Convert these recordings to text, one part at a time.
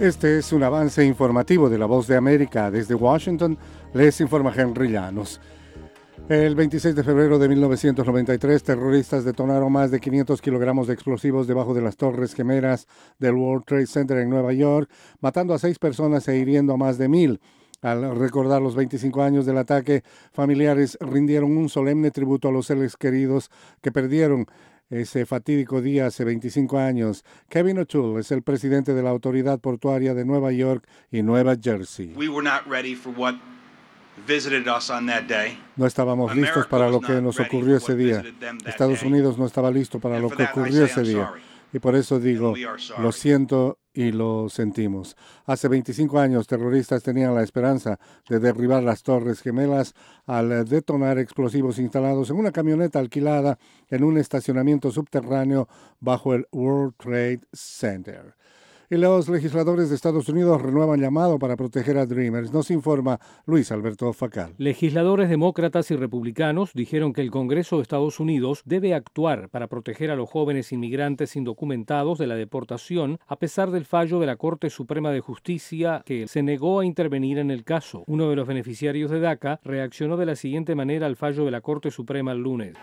Este es un avance informativo de La Voz de América. Desde Washington les informa Henry Llanos. El 26 de febrero de 1993, terroristas detonaron más de 500 kilogramos de explosivos debajo de las Torres Gemelas del World Trade Center en Nueva York, matando a 6 personas e hiriendo a más de 1,000. Al recordar los 25 años del ataque, familiares rindieron un solemne tributo a los seres queridos que perdieron ese fatídico día hace 25 años. Kevin O'Toole es el presidente de la Autoridad Portuaria de Nueva York y Nueva Jersey. No estábamos listos para lo que nos ocurrió ese día. Estados Unidos no estaba listo para lo que ocurrió ese día. Y por eso digo, lo siento y lo sentimos. Hace 25 años, terroristas tenían la esperanza de derribar las Torres Gemelas al detonar explosivos instalados en una camioneta alquilada en un estacionamiento subterráneo bajo el World Trade Center. Y los legisladores de Estados Unidos renuevan llamado para proteger a Dreamers. Nos informa Luis Alberto Facal. Legisladores demócratas y republicanos dijeron que el Congreso de Estados Unidos debe actuar para proteger a los jóvenes inmigrantes indocumentados de la deportación, a pesar del fallo de la Corte Suprema de Justicia que se negó a intervenir en el caso. Uno de los beneficiarios de DACA reaccionó de la siguiente manera al fallo de la Corte Suprema el lunes.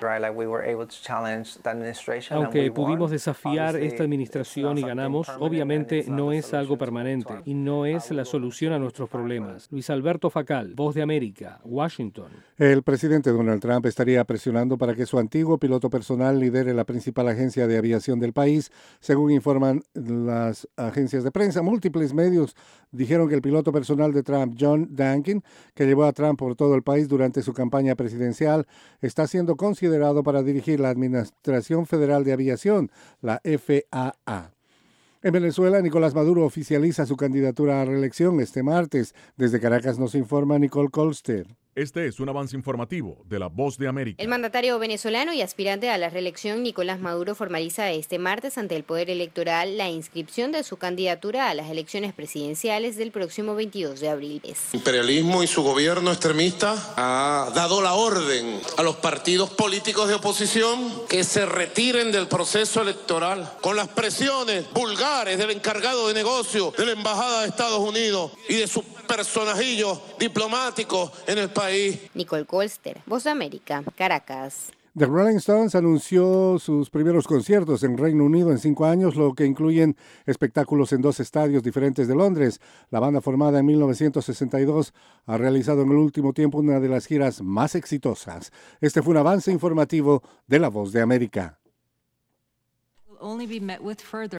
Aunque pudimos desafiar esta administración y ganamos, obviamente no es algo permanente y no es la solución a nuestros problemas. Luis Alberto Facal, Voz de América, Washington. El presidente Donald Trump estaría presionando para que su antiguo piloto personal lidere la principal agencia de aviación del país, según informan las agencias de prensa. Múltiples medios dijeron que el piloto personal de Trump, John Duncan, que llevó a Trump por todo el país durante su campaña presidencial, está siendo considerado para dirigir la Administración Federal de Aviación, la FAA. En Venezuela, Nicolás Maduro oficializa su candidatura a reelección este martes. Desde Caracas nos informa Nicole Colster. Este es un avance informativo de La Voz de América. El mandatario venezolano y aspirante a la reelección, Nicolás Maduro, formaliza este martes ante el Poder Electoral la inscripción de su candidatura a las elecciones presidenciales del próximo 22 de abril. El imperialismo y su gobierno extremista ha dado la orden a los partidos políticos de oposición que se retiren del proceso electoral con las presiones vulgares del encargado de negocio de la Embajada de Estados Unidos y de sus personajillos diplomáticos en el país. Nicole Colster, Voz de América, Caracas. The Rolling Stones anunció sus primeros conciertos en Reino Unido en 5 años, lo que incluyen espectáculos en 2 estadios diferentes de Londres. La banda, formada en 1962, ha realizado en el último tiempo una de las giras más exitosas. Este fue un avance informativo de La Voz de América.